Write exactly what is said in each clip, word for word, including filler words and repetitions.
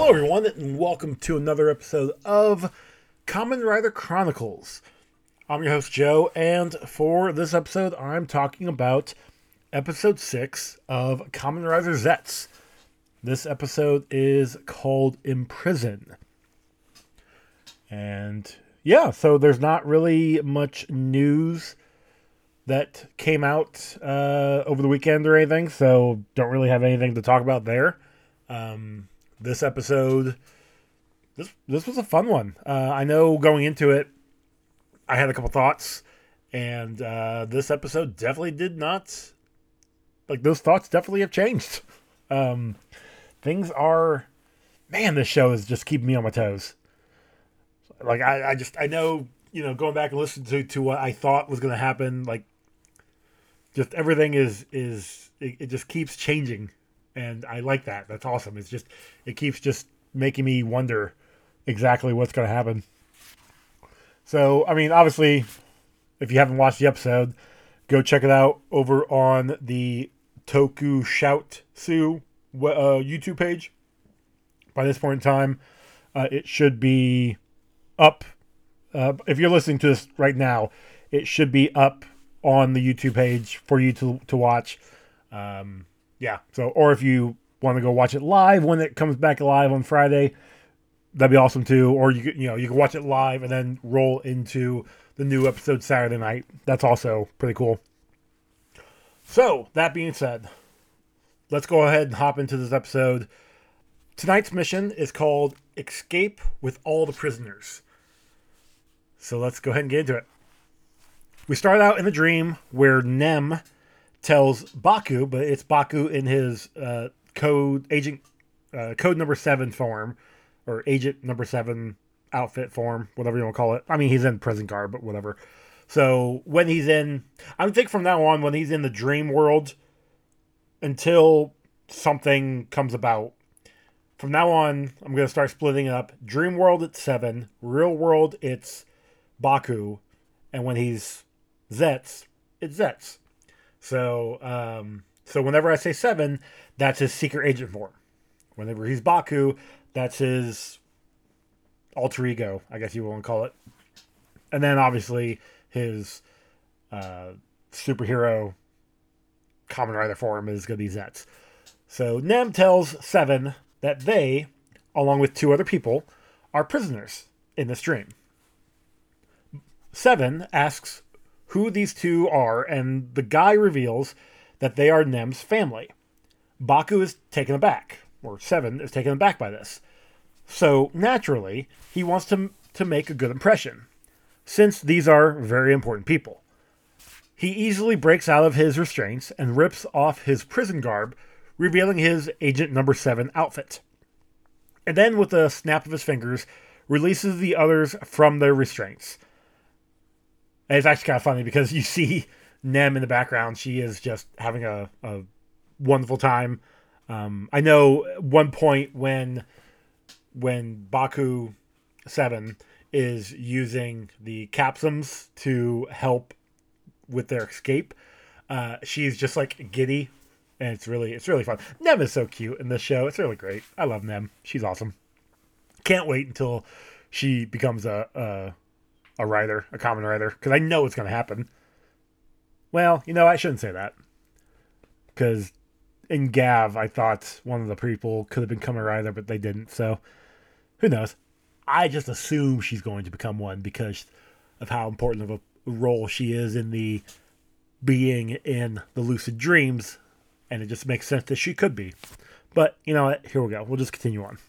Hello, everyone, and welcome to another episode of Kamen Rider Chronicles. I'm your host, Joe, and for this episode, I'm talking about episode six of Kamen Rider Zets. This episode is called Imprison. And yeah, so there's not really much news that came out uh, over the weekend or anything, so don't really have anything to talk about there. Um, this episode, this this was a fun one. Uh, I know going into it, I had a couple thoughts, and uh, this episode definitely did not, like those thoughts definitely have changed. Um, things are, man, this show is just keeping me on my toes. Like I, I just, I know, you know, going back and listening to, to what I thought was going to happen, like just everything is, is, it, it just keeps changing. And I like that. That's awesome. It's just, it keeps just making me wonder exactly what's going to happen. So, I mean, obviously, if you haven't watched the episode, go check it out over on the Toku Shout Sue uh, YouTube page. By this point in time, uh, it should be up. Uh, if you're listening to this right now, it should be up on the YouTube page for you to to watch. Um, yeah. So, or if you want to go watch it live when it comes back live on Friday, that'd be awesome too. Or you you know you can watch it live and then roll into the new episode Saturday night. That's also pretty cool. So that being said, let's go ahead and hop into this episode. Tonight's mission is called Escape with All the Prisoners. So let's go ahead and get into it. We start out in a dream where Nem tells Baku, but it's Baku in his uh, code agent uh, code number seven form, or agent number seven outfit form, whatever you want to call it. I mean, he's in prison garb, but whatever. So when he's in, I think from now on, when he's in the dream world, until something comes about, from now on, I'm going to start splitting it up. Dream world, it's seven. Real world, it's Baku. And when he's Zets, it's Zets. So, um, so whenever I say seven, that's his secret agent form. Whenever he's Baku, that's his alter ego, I guess you want to call it. And then obviously his uh, superhero Kamen Rider form is going to be Zets. So Nem tells Seven that they, along with two other people, are prisoners in this dream. Seven asks who these two are, and the guy reveals that they are Nem's family. Baku is taken aback, or Seven is taken aback by this. So, naturally, he wants to, to make a good impression, since these are very important people. He easily breaks out of his restraints and rips off his prison garb, revealing his Agent Number seven outfit. And then, with a snap of his fingers, releases the others from their restraints. And it's actually kind of funny because you see Nem in the background. She is just having a, a wonderful time. Um, I know one point when when Baku seven is using the capsums to help with their escape, uh, she's just like giddy, and it's really it's really fun. Nem is so cute in this show. It's really great. I love Nem. She's awesome. Can't wait until she becomes a a, a writer, a Kamen Rider, because I know it's going to happen. Well, you know, I shouldn't say that, because in Gav, I thought one of the people could have been Kamen Rider, but they didn't. So who knows? I just assume she's going to become one because of how important of a role she is in the being in the lucid dreams, and it just makes sense that she could be. But you know what? Here we go. We'll just continue on.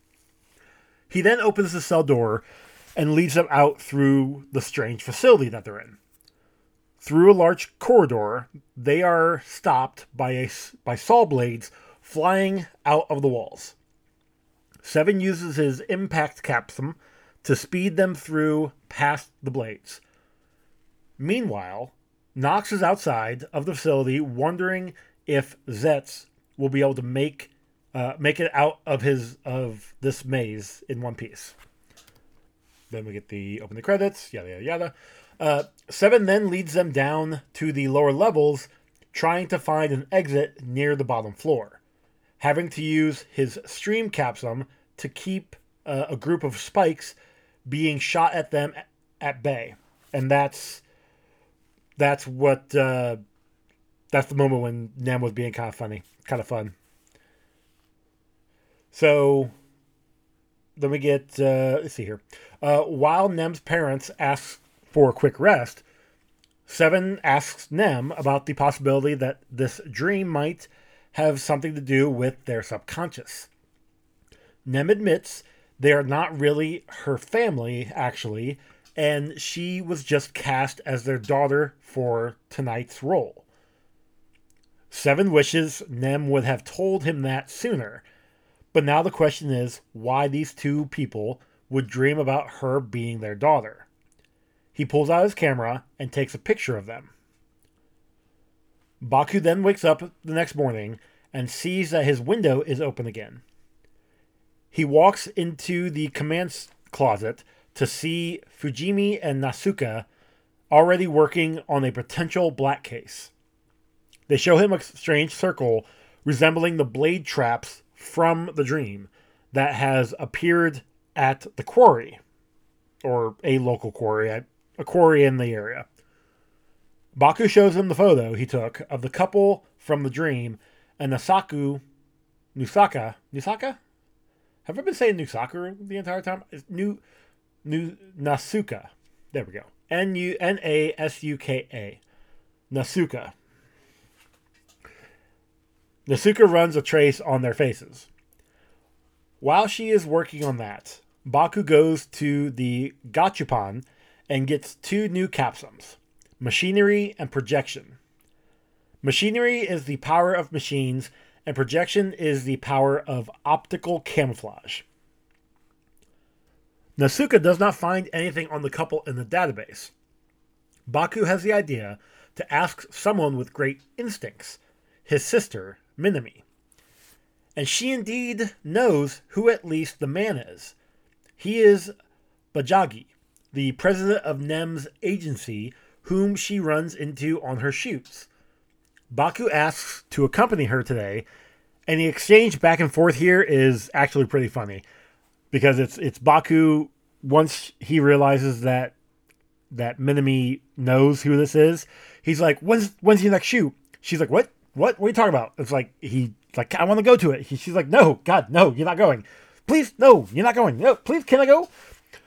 He then opens the cell door and leads them out through the strange facility that they're in. Through a large corridor, they are stopped by a by saw blades flying out of the walls. Seven uses his impact capsum to speed them through past the blades. Meanwhile, Nox is outside of the facility, wondering if Zets will be able to make uh, make it out of his of this maze in one piece. Then we get the open the credits, yada yada yada. Uh, Seven then leads them down to the lower levels, trying to find an exit near the bottom floor, having to use his stream capsum to keep uh, a group of spikes being shot at them at, at bay. And that's that's what uh, that's the moment when Nem was being kind of funny, kind of fun. So then we get uh, let's see here. Uh, while Nem's parents ask for a quick rest, Seven asks Nem about the possibility that this dream might have something to do with their subconscious. Nem admits they are not really her family, actually, and she was just cast as their daughter for tonight's role. Seven wishes Nem would have told him that sooner, but now the question is why these two people would dream about her being their daughter. He pulls out his camera and takes a picture of them. Baku then wakes up the next morning and sees that his window is open again. He walks into the command closet to see Fujimi and Nasuka already working on a potential black case. They show him a strange circle resembling the blade traps from the dream that has appeared at the quarry, or a local quarry, a quarry in the area. Baku shows him the photo he took of the couple from the dream, and Nasaku, Nusaka, Nusaka? Have I been saying Nusaka the entire time? It's Nu, Nu, Nasuka. There we go. N U N A S U K A. Nasuka. Nasuka runs a trace on their faces. While she is working on that, Baku goes to the Gachupan and gets two new capsums, machinery and projection. Machinery is the power of machines, and projection is the power of optical camouflage. Nasuka does not find anything on the couple in the database. Baku has the idea to ask someone with great instincts, his sister, Minami. And she indeed knows who at least the man is. He is Bajagi, the president of Nem's agency, whom she runs into on her shoots. Baku asks to accompany her today, and the exchange back and forth here is actually pretty funny. Because it's it's Baku, once he realizes that that Minami knows who this is, he's like, when's, when's your next shoot? She's like, what? What? What are you talking about? It's like, he, like, I want to go to it. He, she's like, no, God, no, you're not going. Please, no, you're not going. No, please, can I go?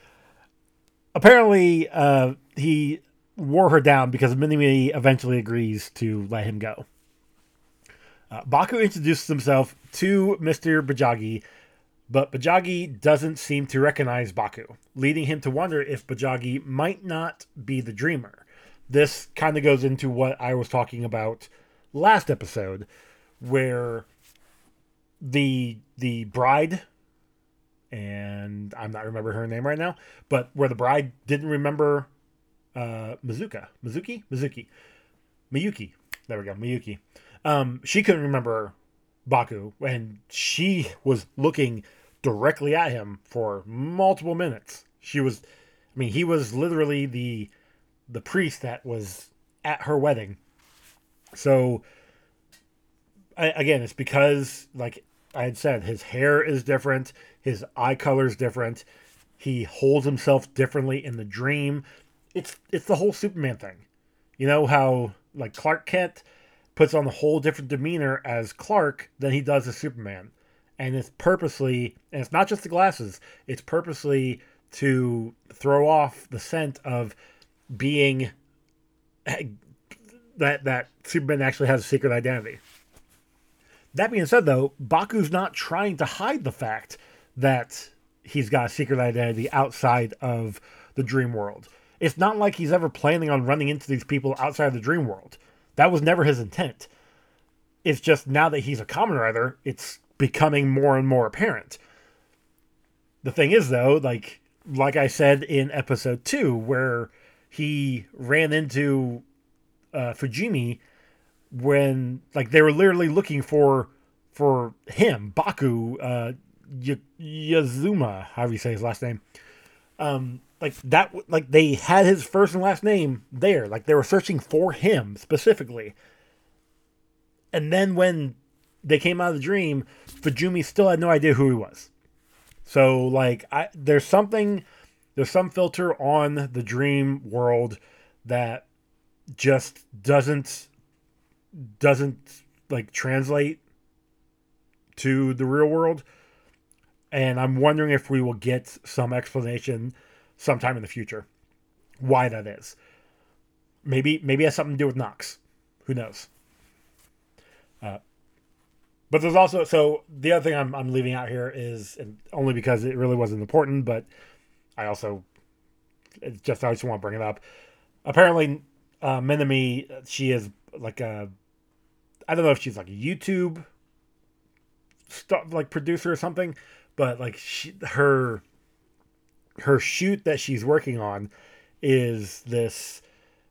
Apparently, uh, he wore her down because Minami eventually agrees to let him go. Uh, Baku introduces himself to Mister Bajagi, but Bajagi doesn't seem to recognize Baku, leading him to wonder if Bajagi might not be the dreamer. This kind of goes into what I was talking about last episode, where the the bride, and I'm not remember her name right now, but where the bride didn't remember uh, Mizuka, Mizuki, Mizuki, Miyuki. There we go, Miyuki. Um, she couldn't remember Baku, and she was looking directly at him for multiple minutes. She was, I mean, he was literally the the priest that was at her wedding. So, I, again, it's because, like I had said, his hair is different, his eye color is different, he holds himself differently in the dream. It's it's the whole Superman thing. You know how, like, Clark Kent puts on a whole different demeanor as Clark than he does as Superman. And it's purposely, and it's not just the glasses, it's purposely to throw off the scent of being that that Superman actually has a secret identity. That being said, though, Baku's not trying to hide the fact that he's got a secret identity outside of the dream world. It's not like he's ever planning on running into these people outside of the dream world. That was never his intent. It's just now that he's a Kamen Rider, it's becoming more and more apparent. The thing is, though, like like I said in episode two, where he ran into uh, Fujimi when, like, they were literally looking for for him, Baku, uh, y- Yazuma, however you say his last name. Um, like that, like they had his first and last name there. Like they were searching for him specifically. And then when they came out of the dream, Fujimi still had no idea who he was. So like I there's something there's some filter on the dream world that just doesn't doesn't like translate to the real world. And I'm wondering if we will get some explanation sometime in the future why that is. Maybe maybe it has something to do with Nox. Who knows? Uh, but there's also so the other thing I'm I'm leaving out here is, and only because it really wasn't important, but I also it's just I just want to bring it up. Apparently, uh, Minami, she is like a I don't know if she's like a YouTube stuff like producer or something, but like she, her her shoot that she's working on is this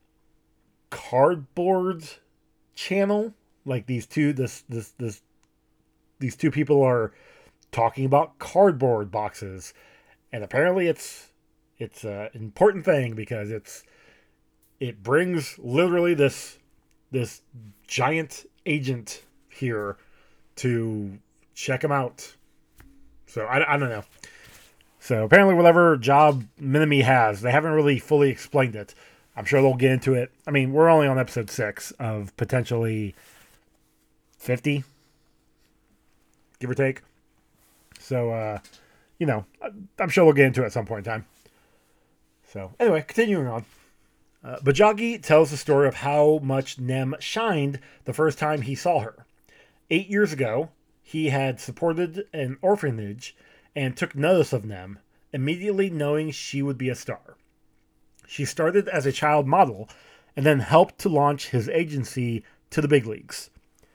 cardboard channel. Like these two this this this these two people are talking about cardboard boxes, and apparently it's it's an important thing because it's it brings literally this this giant agent here to check him out. So I, I don't know. So apparently whatever job Minami has, they haven't really fully explained it. I'm sure they'll get into it. I mean, we're only on episode six of potentially fifty, give or take. So, uh, you know, I'm sure we'll get into it at some point in time. So anyway, continuing on. Uh, Bajagi tells the story of how much Nem shined the first time he saw her. Eight years ago, he had supported an orphanage and took notice of Nem, immediately knowing she would be a star. She started as a child model and then helped to launch his agency to the big leagues.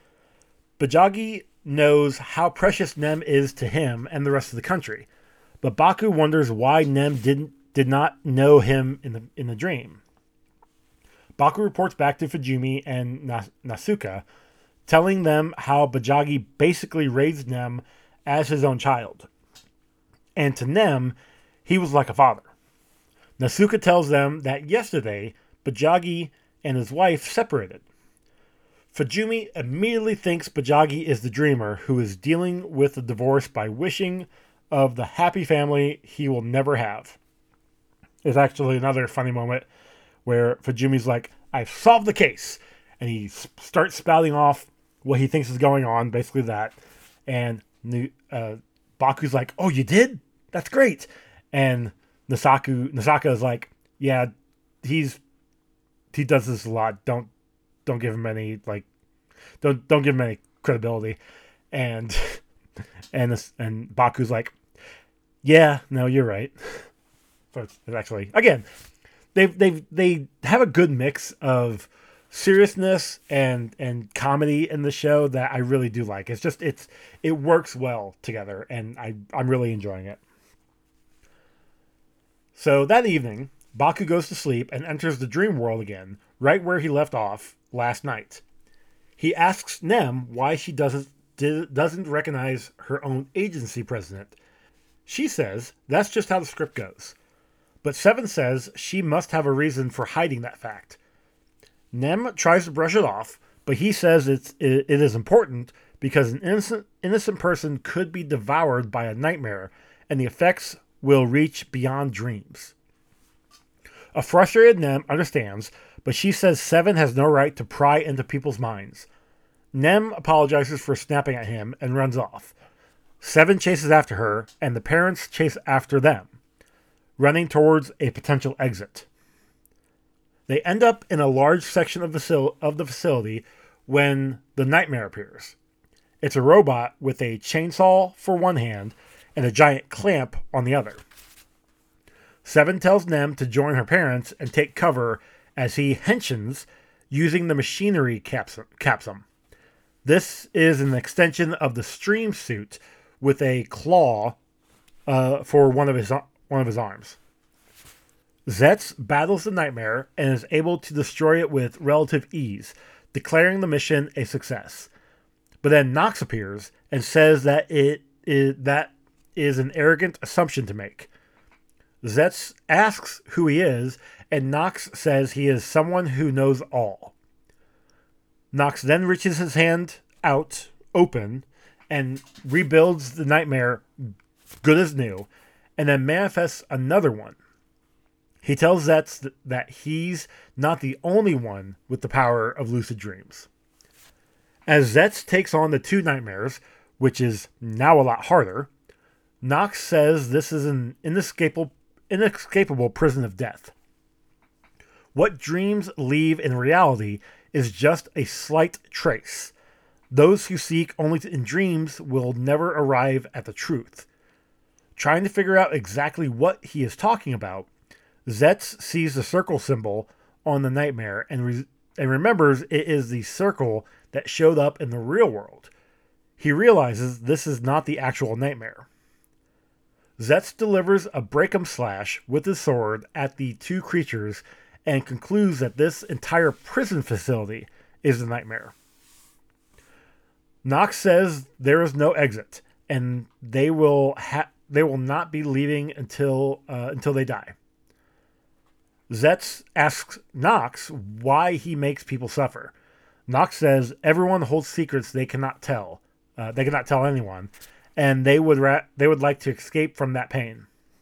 Bajagi knows how precious Nem is to him and the rest of the country, but Baku wonders why Nem didn't did not know him in the in the dream. Baku reports back to Fujimi and Nasuka, telling them how Bajagi basically raised Nem as his own child. And to Nem, he was like a father. Nasuka tells them that yesterday, Bajagi and his wife separated. Fujimi immediately thinks Bajagi is the dreamer who is dealing with the divorce by wishing of the happy family he will never have. There's actually another funny moment where Fujimi's like, I've solved the case. And he starts spouting off what he thinks is going on, basically that. And uh, Baku's like, oh, you did? That's great. And Nasaku, Nasaka is like, yeah, he's he does this a lot. Don't don't give him any like don't don't give him any credibility. And and and Baku's like, yeah, no, you're right. So it's, it's actually again, they they they have a good mix of seriousness and and comedy in the show that I really do like. It's just it's it works well together, and I I'm really enjoying it. So that evening, Baku goes to sleep and enters the dream world again, right where he left off last night. He asks Nem why she doesn't doesn't recognize her own agency president. She says that's just how the script goes. But Seven says she must have a reason for hiding that fact. Nem tries to brush it off, but he says it's, it, it is important because an innocent, innocent person could be devoured by a nightmare, and the effects will reach beyond dreams. A frustrated Nem understands, but she says Seven has no right to pry into people's minds. Nem apologizes for snapping at him and runs off. Seven chases after her, and the parents chase after them, running towards a potential exit. They end up in a large section of, facil- of the facility when the nightmare appears. It's a robot with a chainsaw for one hand and a giant clamp on the other. Seven tells Nem to join her parents and take cover as he henshins using the machinery capsum. This is an extension of the stream suit with a claw uh, for one of his one of his arms. Zetz battles the nightmare and is able to destroy it with relative ease, declaring the mission a success. But then Nox appears and says that it is, that is an arrogant assumption to make. Zetz asks who he is, and Nox says he is someone who knows all. Nox then reaches his hand out, open, and rebuilds the nightmare good as new, and then manifests another one. He tells Zetz th- that he's not the only one with the power of lucid dreams. As Zetz takes on the two nightmares, which is now a lot harder, Nox says this is an inescapable, inescapable prison of death. What dreams leave in reality is just a slight trace. Those who seek only in dreams will never arrive at the truth. Trying to figure out exactly what he is talking about, Zetz sees the circle symbol on the nightmare and, re- and remembers it is the circle that showed up in the real world. He realizes this is not the actual nightmare. Zetz delivers a break-em slash with his sword at the two creatures and concludes that this entire prison facility is the nightmare. Nox says there is no exit, and they will ha- they will not be leaving until uh, until they die. Zetz asks Nox why he makes people suffer. Nox says everyone holds secrets they cannot tell. Uh, they cannot tell anyone, and they would ra- they would like to escape from that pain.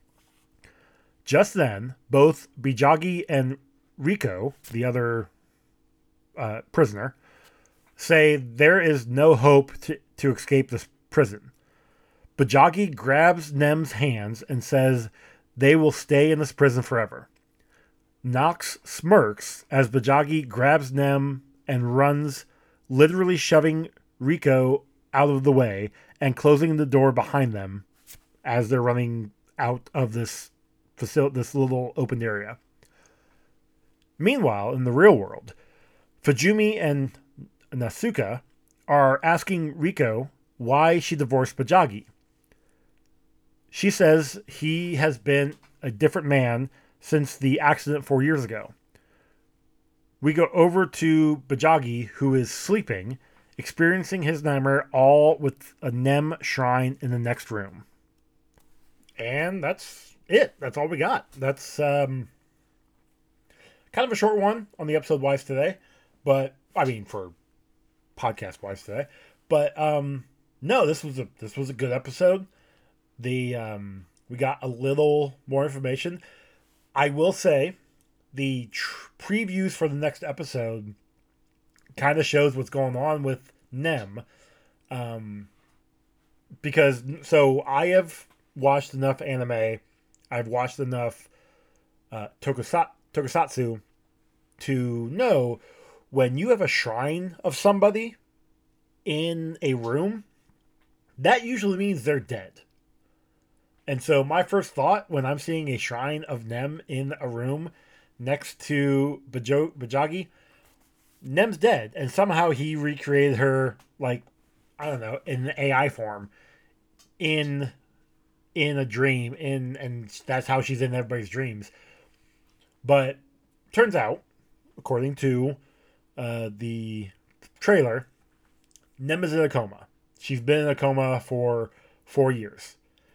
Just then, both Bijagi and Rico, the other uh, prisoner, say there is no hope to, to escape this prison. Bijagi grabs Nem's hands and says they will stay in this prison forever. Nox smirks as Bijagi grabs Nem and runs, literally shoving Rico out of the way and closing the door behind them as they're running out of this facility, this little open area. Meanwhile, in the real world, Fujimi and Nasuka are asking Rico why she divorced Bijagi. She says he has been a different man since the accident four years ago. We go over to Bijagi, who is sleeping, experiencing his nightmare, all with a Nem shrine in the next room. And that's it. That's all we got. That's um, kind of a short one on the episode-wise today. But, I mean, for podcast-wise today. But, um, no, this was a this was a good episode. The um, we got a little more information. I will say the tr- previews for the next episode kind of shows what's going on with Nem. Um, because, so I have watched enough anime, I've watched enough uh, tokusa- tokusatsu to know when you have a shrine of somebody in a room, that usually means they're dead. And so my first thought when I'm seeing a shrine of Nem in a room next to Bajo- Bijagi, Nem's dead. And somehow he recreated her, like, I don't know, in an A I form in in a dream. In and that's how she's in everybody's dreams. But turns out, according to uh, the trailer, Nem is in a coma. She's been in a coma for four years.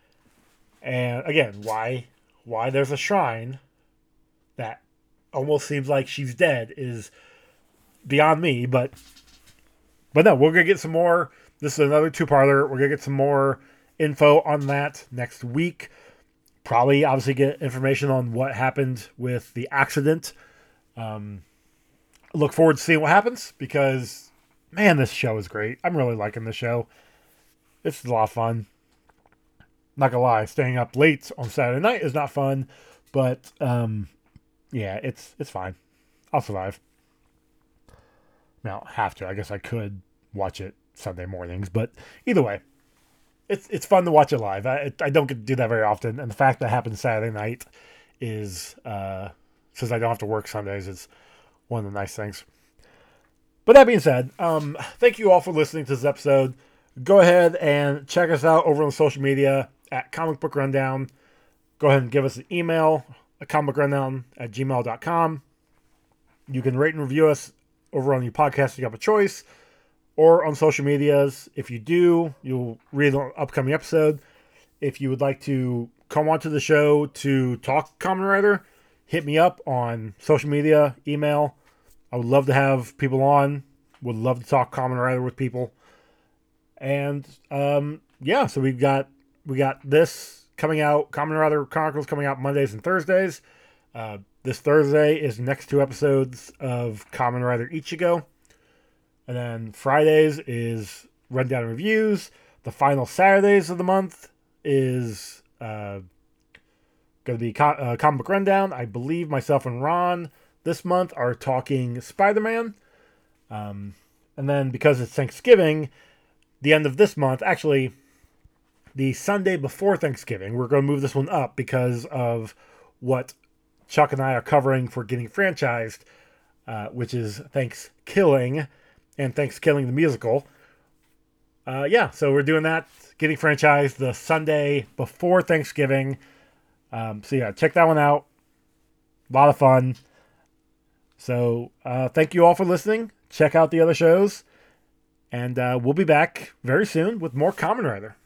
And again, why why there's a shrine that almost seems like she's dead is beyond me, but but no, we're gonna get some more. This is another two-parter. We're gonna get some more info on that next week. Probably, obviously, get information on what happened with the accident. Um, look forward to seeing what happens because, man, this show is great. I'm really liking this show. It's a lot of fun. Not gonna lie, staying up late on Saturday night is not fun, but um, yeah, it's it's fine. I'll survive. I don't have to. I guess I could watch it Sunday mornings, but either way, it's it's fun to watch it live. I I don't get to do that very often, and the fact that it happens Saturday night is uh, since I don't have to work Sundays is one of the nice things. But that being said, um, thank you all for listening to this episode. Go ahead and check us out over on social media at Comic Book Rundown. Go ahead and give us an email at comicbookrundown at gmail dot com. You can rate and review us over on your podcast if you have a choice, or on social medias. If you do, you'll read the upcoming episode. If you would like to come onto the show to talk Kamen Rider, hit me up on social media, email. I would love to have people on. Would love to talk Kamen Rider with people. And, um, yeah, so we've got we got this coming out, Kamen Rider Chronicles coming out Mondays and Thursdays. Uh, this Thursday is the next two episodes of Kamen Rider Ichigo. And then Fridays is Rundown and Reviews. The final Saturdays of the month is uh, going to be co- uh, Comic Book Rundown. I believe myself and Ron this month are talking Spider-Man. Um, and then because it's Thanksgiving, the end of this month, actually, the Sunday before Thanksgiving, we're going to move this one up because of what Chuck and I are covering for Getting Franchised, uh, which is Thanksgiving and Thanksgiving the musical. Uh, yeah, so we're doing that, Getting Franchised, the Sunday before Thanksgiving. Um, so yeah, check that one out. A lot of fun. So uh, thank you all for listening. Check out the other shows. And uh, we'll be back very soon with more Kamen Rider.